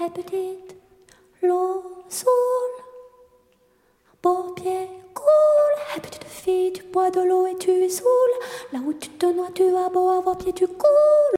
Hé petite, l'eau saoule, beau pied coule. Hé petite fille, tu bois de l'eau et tu es saoule. Là où tu te noies, tu as beau avoir pied, tu coules.